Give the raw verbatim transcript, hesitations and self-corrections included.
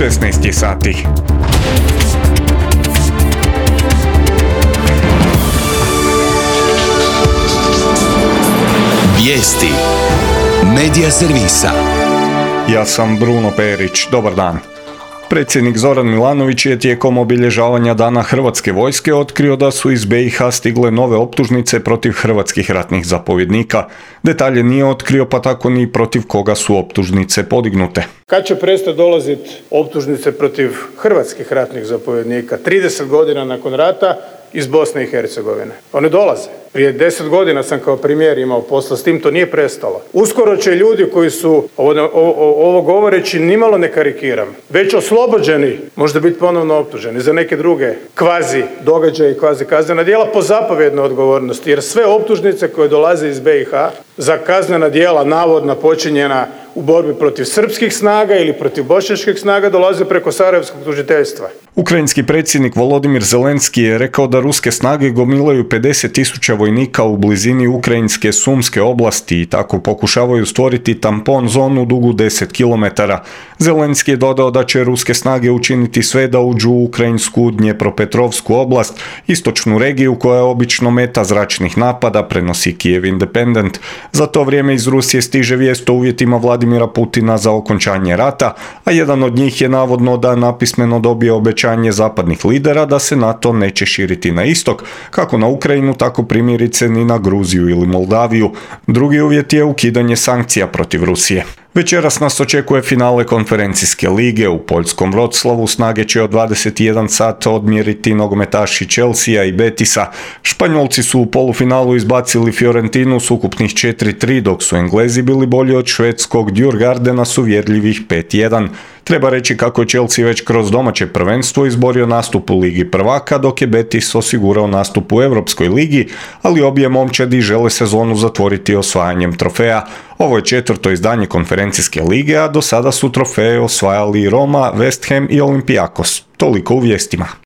šesnaest je sati. Vijesti Medija servisa. Ja sam Bruno Perić, dobar dan. Predsjednik Zoran Milanović je tijekom obilježavanja Dana Hrvatske vojske otkrio da su iz be i ha stigle nove optužnice protiv hrvatskih ratnih zapovjednika. Detalje nije otkrio, pa tako ni protiv koga su optužnice podignute. Kad će prestati dolaziti optužnice protiv hrvatskih ratnih zapovjednika trideset godina nakon rata iz Bosne i Hercegovine? One dolaze. Prije deset godina sam kao premijer imao posla s tim, to nije prestalo. Uskoro će ljudi koji su, ovo, ovo, ovo govoreći nimalo ne karikiram, već oslobođeni, možda biti ponovno optuženi za neke druge kvazi događaje i kvazi kaznena djela po zapovjednoj odgovornosti. Jer sve optužnice koje dolaze iz be i ha za kaznena djela navodno počinjena u borbi protiv srpskih snaga ili protiv bošnjačkih snaga dolaze preko sarajevskog tužiteljstva. Ukrajinski predsjednik Volodimir Zelenski je rekao da ruske snage gomilaju pedeset tisuća vojnika u blizini ukrajinske Sumske oblasti i tako pokušavaju stvoriti tampon zonu dugu deset kilometara. Zelenski je dodao da će ruske snage učiniti sve da uđu u ukrajinsku Dnjepropetrovsku oblast, istočnu regiju koja je obično meta zračnih napada, prenosi Kiev Independent. Za to vrijeme iz Rusije stiže vijest o uvjetima Vladimira Putina za okončanje rata, a jedan od njih je navodno da napismeno dobije obećanje zapadnih lidera da se NATO neće širiti na istok, kako na Ukrajinu, tako primjerice ni na Gruziju ili Moldaviju. Drugi uvjet je ukidanje sankcija protiv Rusije. Večeras nas očekuje finale konferencijske lige. U poljskom Wroclawu snage će od dvadeset jedan sat odmjeriti nogometaši Chelsea i Betisa. Španjolci su u polufinalu izbacili Fiorentinu s ukupnih četiri tri, dok su Englezi bili bolji od švedskog Djurgardena s uvjerljivih pet jedan. Treba reći kako je Chelsea već kroz domaće prvenstvo izborio nastup u Ligi prvaka, dok je Betis osigurao nastup u Europskoj ligi, ali obje momčadi žele sezonu zatvoriti osvajanjem trofeja. Ovo je četvrto izdanje konferencijske lige, a do sada su trofeje osvajali Roma, West Ham i Olympiakos. Toliko u vijestima.